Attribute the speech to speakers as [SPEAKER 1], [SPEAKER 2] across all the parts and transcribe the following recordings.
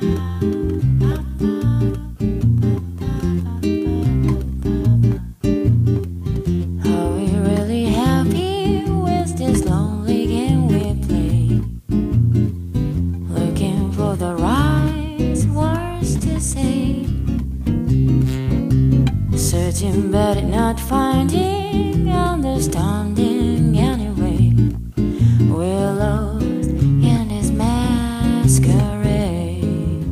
[SPEAKER 1] Are we really happy with this lonely game we play? Looking for the right words to say, searching but not finding understanding anyway. We're lost in this masquerade,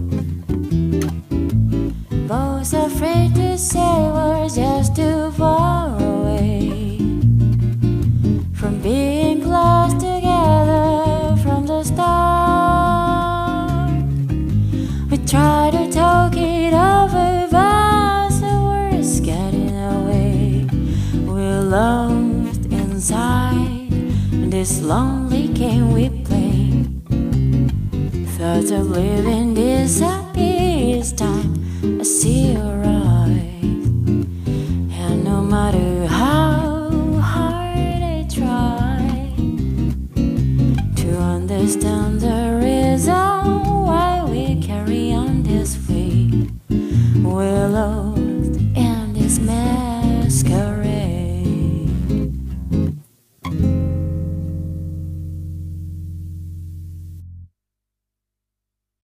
[SPEAKER 1] both afraid to say we're just too far away from being close together from the start. We try to talk it over, but the words getting away. We're lost inside this lonely game we play. Thoughts of living disappear each time I see your eyes.